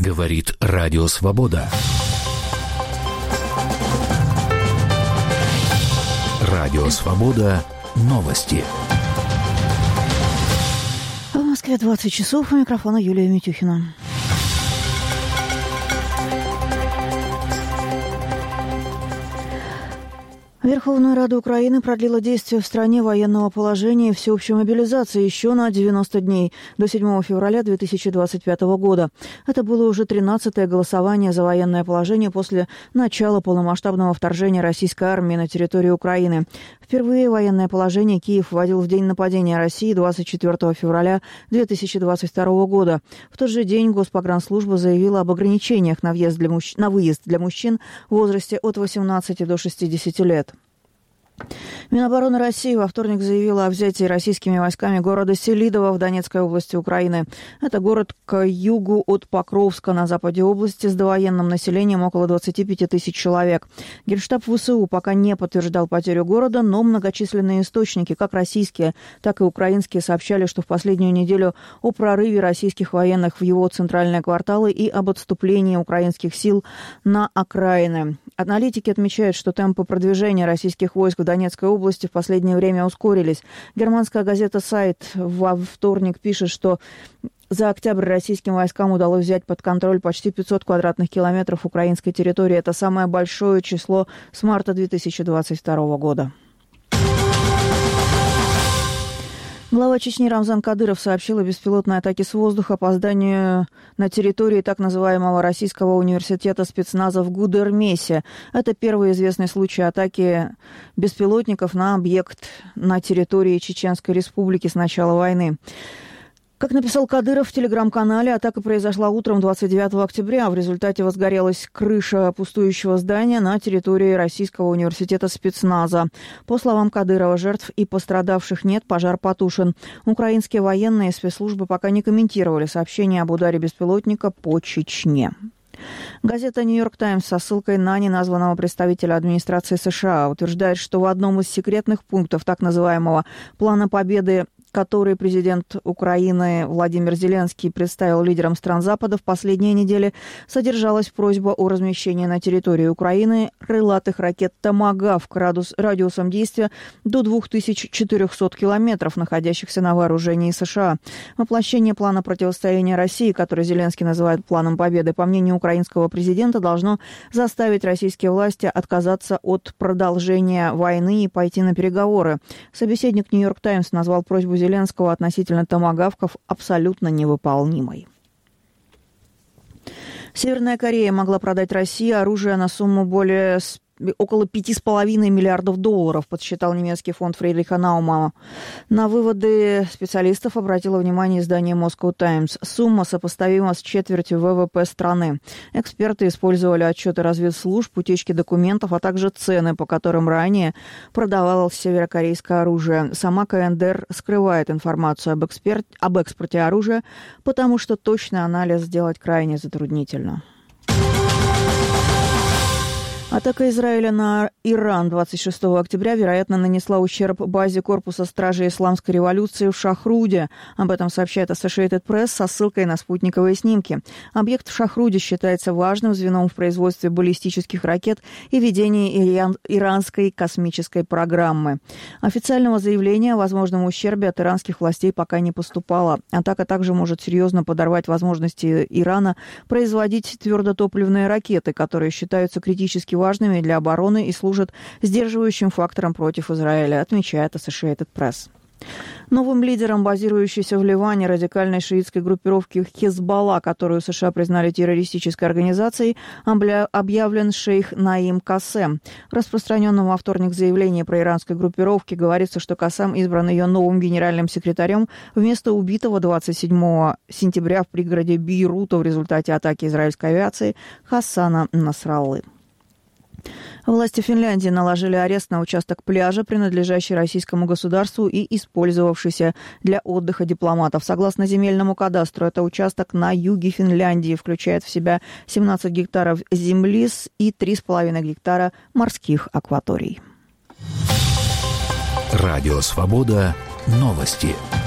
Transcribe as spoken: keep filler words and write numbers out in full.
Говорит Радио Свобода. Радио Свобода. Новости. В Москве двадцать часов. У микрофона Юлия Митюхина. Верховная Рада Украины продлила действие в стране военного положения и всеобщей мобилизации еще на девяносто дней, до седьмого февраля две тысячи двадцать пятого года. Это было уже тринадцатое голосование за военное положение после начала полномасштабного вторжения российской армии на территорию Украины. Впервые военное положение Киев вводил в день нападения России двадцать четвёртого февраля две тысячи двадцать второго года. В тот же день Госпогранслужба заявила об ограничениях на въезд для, мужч... на выезд для мужчин в возрасте от восемнадцати до шестидесяти лет. Минобороны России во вторник заявила о взятии российскими войсками города Селидово в Донецкой области Украины. Это город к югу от Покровска на западе области с довоенным населением около двадцати пяти тысяч человек. Генштаб ВСУ пока не подтверждал потерю города, но многочисленные источники, как российские, так и украинские, сообщали, что в последнюю неделю о прорыве российских военных в его центральные кварталы и об отступлении украинских сил на окраины. Аналитики отмечают, что темпы продвижения российских войск в Донецкой области в последнее время ускорились. Германская газета «Сайт» во вторник пишет, что за октябрь российским войскам удалось взять под контроль почти пятьсот квадратных километров украинской территории. Это самое большое число с марта две тысячи двадцать второго года. Глава Чечни Рамзан Кадыров сообщил о беспилотной атаке с воздуха по зданию на территории так называемого Российского университета спецназа в Гудермесе. Это первый известный случай атаки беспилотников на объект на территории Чеченской Республики с начала войны. Как написал Кадыров в телеграм-канале, атака произошла утром двадцать девятого октября. В результате возгорелась крыша пустующего здания на территории Российского университета спецназа. По словам Кадырова, жертв и пострадавших нет, пожар потушен. Украинские военные спецслужбы пока не комментировали сообщение об ударе беспилотника по Чечне. Газета «Нью-Йорк Таймс» со ссылкой на неназванного представителя администрации США утверждает, что в одном из секретных пунктов так называемого «Плана победы», который президент Украины Владимир Зеленский представил лидерам стран Запада в последние недели, содержалась просьба о размещении на территории Украины крылатых ракет «Томагавк» радиусом действия до две тысячи четыреста километров, находящихся на вооружении США. Воплощение плана противостояния России, который Зеленский называет «Планом победы», по мнению украинского президента, должно заставить российские власти отказаться от продолжения войны и пойти на переговоры. Собеседник «Нью-Йорк Таймс» назвал просьбу Зеленского относительно томагавков абсолютно невыполнимой. Северная Корея могла продать России оружие на сумму более около пяти с половиной миллиардов долларов, подсчитал немецкий фонд Фридриха Наумана. На выводы специалистов обратило внимание издание Moscow Times. Сумма сопоставима с четвертью вэ вэ пэ страны. Эксперты использовали отчеты разведслужб, утечки документов, а также цены, по которым ранее продавалось северокорейское оружие. Сама ка эн дэ эр скрывает информацию об, эксперт... об экспорте оружия, потому что точный анализ сделать крайне затруднительно. Атака Израиля на Иран двадцать шестого октября, вероятно, нанесла ущерб базе корпуса стражей исламской революции в Шахруде. Об этом сообщает Associated Press со ссылкой на спутниковые снимки. Объект в Шахруде считается важным звеном в производстве баллистических ракет и ведении иран- иранской космической программы. Официального заявления о возможном ущербе от иранских властей пока не поступало. Атака также может серьезно подорвать возможности Ирана производить твердотопливные ракеты, которые считаются критически важными для обороны и служат сдерживающим фактором против Израиля, отмечает Associated Press. Новым лидером базирующейся в Ливане радикальной шиитской группировки Хезболла, которую США признали террористической организацией, объявлен шейх Наим Кассем. В распространенном во вторник заявлении про иранской группировке говорится, что Кассем избран ее новым генеральным секретарем вместо убитого двадцать седьмого сентября в пригороде Бейрута в результате атаки израильской авиации Хасана Насраллы. Власти Финляндии наложили арест на участок пляжа, принадлежащий российскому государству и использовавшийся для отдыха дипломатов. Согласно земельному кадастру, это участок на юге Финляндии, включает в себя семнадцать гектаров земли и три с половиной гектара морских акваторий. Радио «Свобода». Новости.